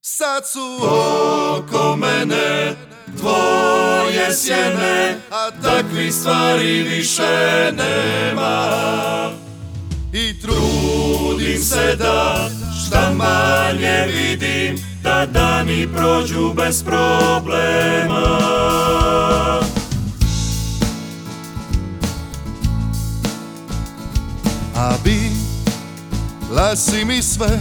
Sad su oko mene tvoje sjene, a takvih stvari više nema. I trudim se da šta manje vidim, da dani prođu bez problema. A bila si mi sve,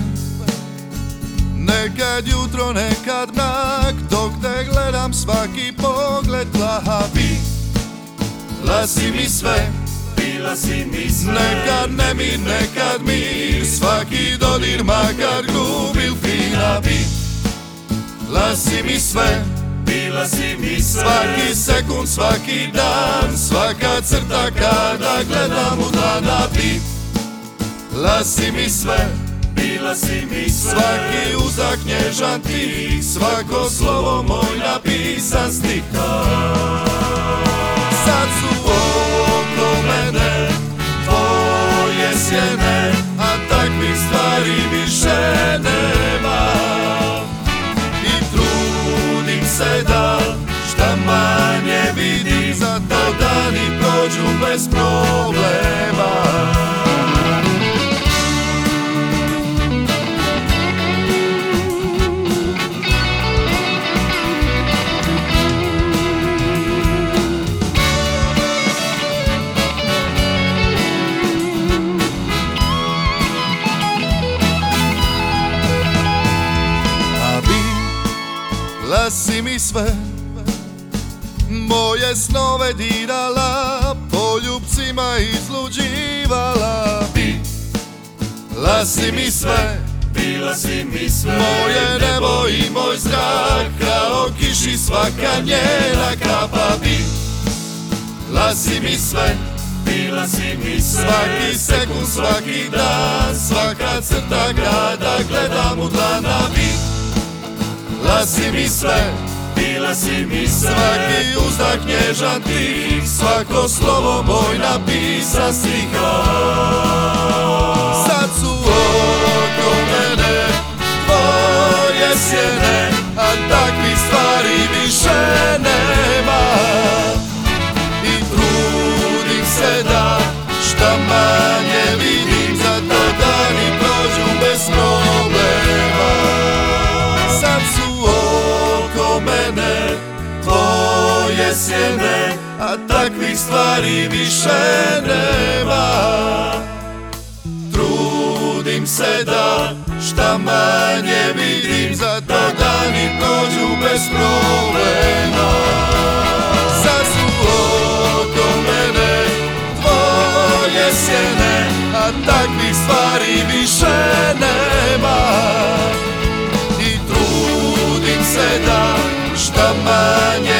nekad jutro, nekad mrak, dok te gledam svaki pogled plavi. Bila si mi sve, bila si mi sve, nekad nemir, nekad mir, svaki dodir makar grub il fina. Bila si mi sve, bila si mi sve, svaki sekund, svaki dan, svaka crta kada gledam u dlana. Bila si mi sve, bila si mi sve, svaki uzdah nježan tih, svako slovo moj napisan stih. Sad su oko mene tvoje sjene, a takvih stvari više nema. I trudim se da šta manje vidim, zato dani prođu bez problema. Bila si mi sve, moje snove dirala, poljubcima izluđivala. Bila si mi sve, bila si mi sve, moje nebo i moj zrak, kao kiši svaka njena kapa. Bila si mi sve, bila si mi sve, svaki sekund, svaki dan, svaka crta grada gledam u dlana. Bila si mi sve, bila si mi sve, svaki uzdah nježan tih, svako slovo moj napisan stih. Sad su oko mene tvoje sjene, a takvih stvari više nema. I trudim se da šta manje vidim, zato dani prođu bez problema. Sad su oko mene tvoje sjene, a takvih stvari više nema. Trudim se da šta manje vidim, zato dani prođu bez problema. Sad su oko mene tvoje sjene, a takvih stvari više nema. I trudim se da šta manje